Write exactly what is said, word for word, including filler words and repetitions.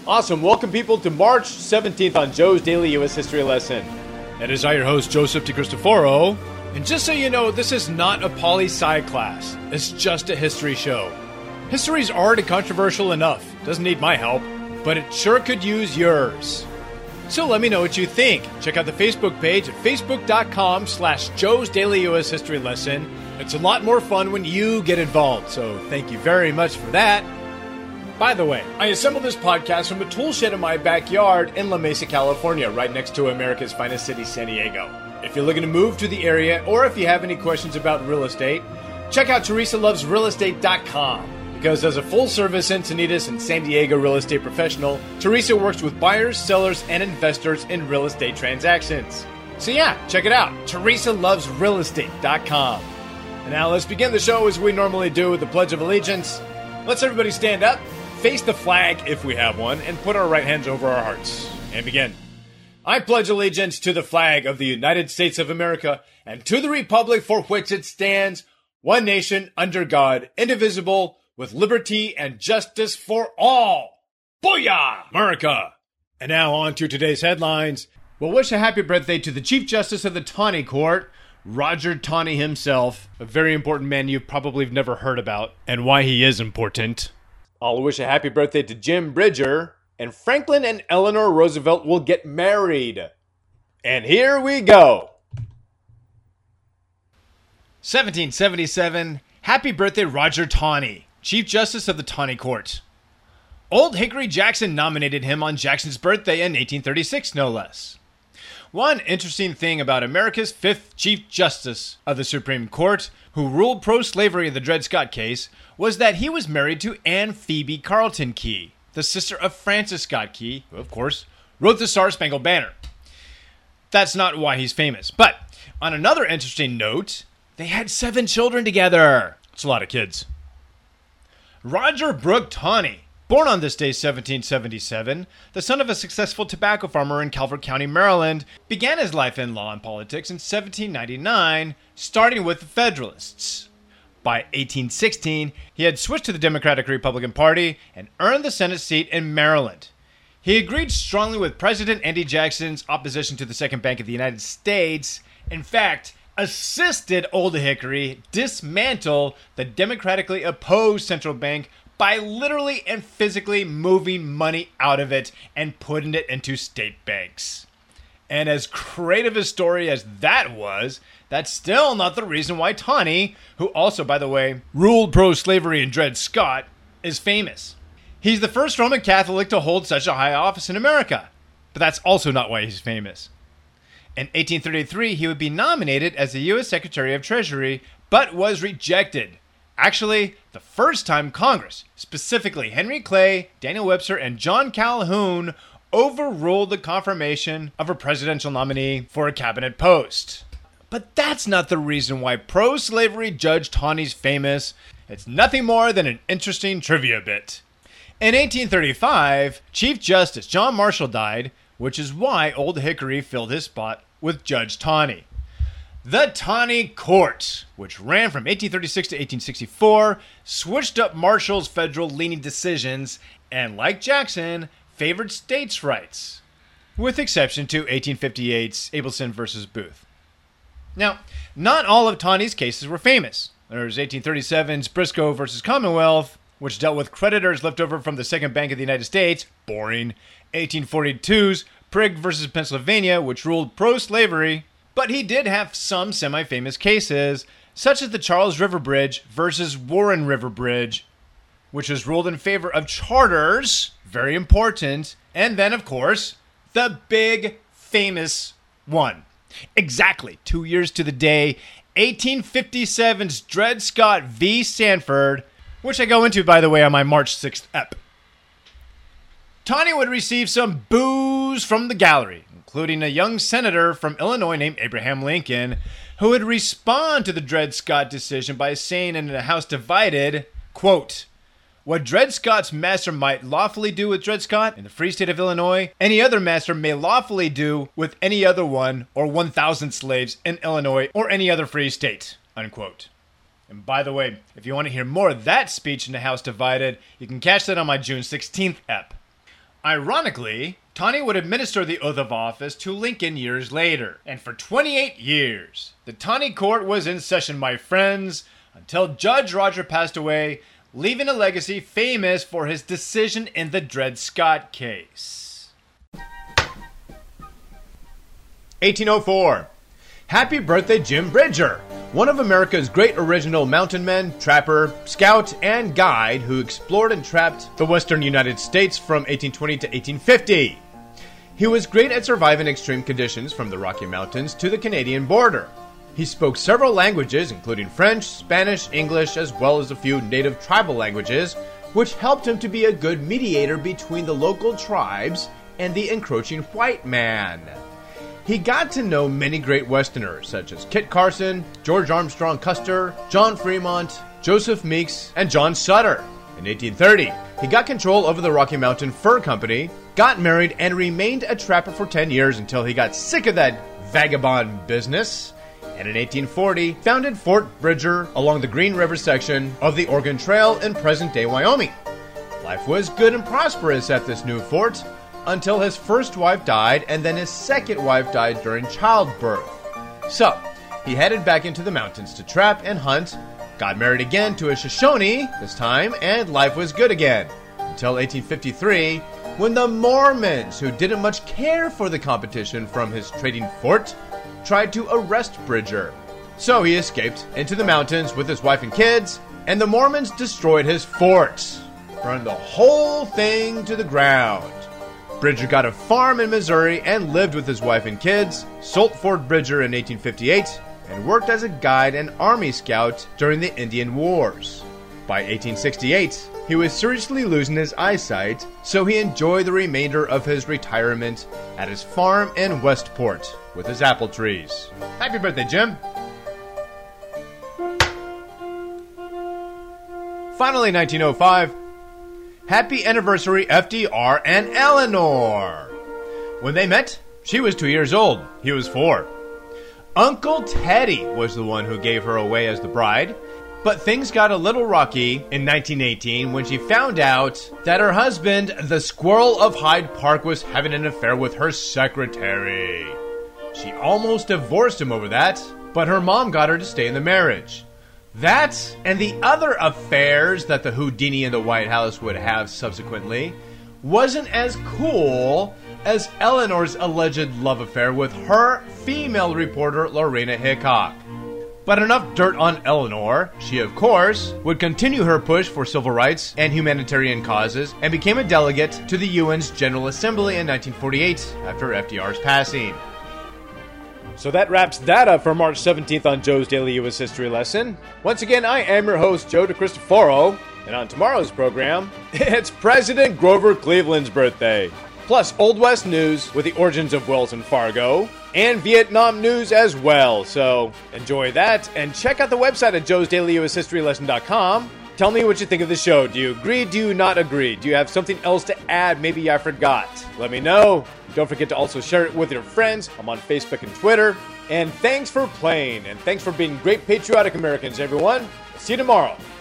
Awesome. Welcome, people, to March seventeenth on Joe's Daily U S History Lesson. It is I, your host, Joseph DeCristoforo. And just so you know, this is not a poli-sci class. It's just a history show. History's already controversial enough. Doesn't need my help. But it sure could use yours. So let me know what you think. Check out the Facebook page at facebook.com slash Joe's Daily U S History Lesson. It's a lot more fun when you get involved, so thank you very much for that. By the way, I assembled this podcast from a tool shed in my backyard in La Mesa, California, right next to America's finest city, San Diego. If you're looking to move to the area, or if you have any questions about real estate, check out Teresa Loves Real Estate dot com. Because as a full-service Encinitas and San Diego real estate professional, Teresa works with buyers, sellers, and investors in real estate transactions. So yeah, check it out, Teresa Loves Real Estate dot com. And now let's begin the show as we normally do with the Pledge of Allegiance. Let's everybody stand up, face the flag if we have one, and put our right hands over our hearts. And begin. I pledge allegiance to the flag of the United States of America and to the republic for which it stands, one nation under God, indivisible, with liberty and justice for all. Booyah, America! And now on to today's headlines. We'll wish a happy birthday to the Chief Justice of the Taney Court, Roger Taney himself, a very important man you probably have never heard about, and why he is important. I'll wish a happy birthday to Jim Bridger, and Franklin and Eleanor Roosevelt will get married. And here we go. seventeen seventy-seven, happy birthday Roger Taney, Chief Justice of the Taney Court. Old Hickory Jackson nominated him on Jackson's birthday in eighteen thirty-six, no less. One interesting thing about America's fifth Chief Justice of the Supreme Court, who ruled pro-slavery in the Dred Scott case, was that he was married to Anne Phoebe Carleton Key, the sister of Francis Scott Key, who, of course, wrote the Star-Spangled Banner. That's not why he's famous. But on another interesting note, they had seven children together. It's a lot of kids. Roger Brooke Taney, born on this day seventeen seventy-seven, the son of a successful tobacco farmer in Calvert County, Maryland, began his life in law and politics in seventeen ninety-nine, starting with the Federalists. By eighteen sixteen, he had switched to the Democratic Republican Party and earned the Senate seat in Maryland. He agreed strongly with President Andrew Jackson's opposition to the Second Bank of the United States. In fact, assisted Old Hickory dismantle the democratically opposed central bank by literally and physically moving money out of it and putting it into state banks. And as creative a story as that was, that's still not the reason why Taney, who also, by the way, ruled pro-slavery in Dred Scott, is famous. He's the first Roman Catholic to hold such a high office in America, but that's also not why he's famous. In eighteen thirty-three, he would be nominated as the U S Secretary of Treasury, but was rejected. Actually, the first time Congress, specifically Henry Clay, Daniel Webster, and John Calhoun, overruled the confirmation of a presidential nominee for a cabinet post. But that's not the reason why pro-slavery Judge Taney's famous. It's nothing more than an interesting trivia bit. In eighteen thirty-five, Chief Justice John Marshall died, which is why Old Hickory filled his spot with Judge Taney. The Taney Court, which ran from eighteen thirty-six to eighteen sixty-four, switched up Marshall's federal-leaning decisions and, like Jackson, favored states' rights, with exception to eighteen fifty-eight's Abelson versus Booth. Now, not all of Taney's cases were famous. There's eighteen thirty-seven's Briscoe versus Commonwealth, which dealt with creditors left over from the Second Bank of the United States, boring. eighteen forty-two's Prigg versus Pennsylvania, which ruled pro-slavery, but he did have some semi-famous cases, such as the Charles River Bridge versus Warren River Bridge, which was ruled in favor of charters, very important, and then, of course, the big famous one. Exactly two years to the day, eighteen fifty-seven's Dred Scott v. Sanford, which I go into, by the way, on my March sixth ep. Taney would receive some boos from the gallery, including a young senator from Illinois named Abraham Lincoln, who would respond to the Dred Scott decision by saying in a House Divided, quote, "What Dred Scott's master might lawfully do with Dred Scott in the free state of Illinois, any other master may lawfully do with any other one or one thousand slaves in Illinois or any other free state," unquote. And by the way, if you want to hear more of that speech in the House Divided, you can catch that on my June sixteenth ep. Ironically, Tawney would administer the oath of office to Lincoln years later. And for twenty-eight years, the Tawney Court was in session, my friends, until Judge Roger passed away, leaving a legacy famous for his decision in the Dred Scott case. eighteen oh four. Happy birthday, Jim Bridger, one of America's great original mountain men, trapper, scout, and guide who explored and trapped the western United States from eighteen twenty to eighteen fifty. He was great at surviving extreme conditions from the Rocky Mountains to the Canadian border. He spoke several languages, including French, Spanish, English, as well as a few native tribal languages, which helped him to be a good mediator between the local tribes and the encroaching white man. He got to know many great Westerners, such as Kit Carson, George Armstrong Custer, John Fremont, Joseph Meeks, and John Sutter. In eighteen thirty, he got control over the Rocky Mountain Fur Company, got married, and remained a trapper for ten years until he got sick of that vagabond business. And in eighteen forty, founded Fort Bridger along the Green River section of the Oregon Trail in present-day Wyoming. Life was good and prosperous at this new fort, until his first wife died, and then his second wife died during childbirth. So, he headed back into the mountains to trap and hunt, got married again to a Shoshone this time, and life was good again. Until eighteen fifty-three, when the Mormons, who didn't much care for the competition from his trading fort, tried to arrest Bridger. So he escaped into the mountains with his wife and kids, and the Mormons destroyed his fort, burned the whole thing to the ground. Bridger got a farm in Missouri and lived with his wife and kids, sold Fort Bridger in eighteen fifty-eight, and worked as a guide and army scout during the Indian Wars. By eighteen sixty-eight, he was seriously losing his eyesight, so he enjoyed the remainder of his retirement at his farm in Westport with his apple trees. Happy birthday, Jim! Finally, nineteen oh five. Happy anniversary, F D R and Eleanor! When they met, she was two years old. He was four. Uncle Teddy was the one who gave her away as the bride, but things got a little rocky in nineteen eighteen when she found out that her husband, the Squirrel of Hyde Park, was having an affair with her secretary. She almost divorced him over that, but her mom got her to stay in the marriage. That, and the other affairs that the Houdini in the White House would have subsequently, wasn't as cool as Eleanor's alleged love affair with her female reporter Lorena Hickok. But enough dirt on Eleanor. She, of course, would continue her push for civil rights and humanitarian causes and became a delegate to the U N's General Assembly in nineteen forty-eight after F D R's passing. So that wraps that up for March seventeenth on Joe's Daily U S History Lesson. Once again, I am your host, Joe DeCristoforo, and on tomorrow's program, it's President Grover Cleveland's birthday. Plus Old West news with the origins of Wells and Fargo, and Vietnam news as well. So enjoy that, and check out the website at joes daily u s history lesson dot com. Tell me what you think of the show. Do you agree? Do you not agree? Do you have something else to add? Maybe I forgot. Let me know. Don't forget to also share it with your friends. I'm on Facebook and Twitter. And thanks for playing. And thanks for being great patriotic Americans, everyone. See you tomorrow.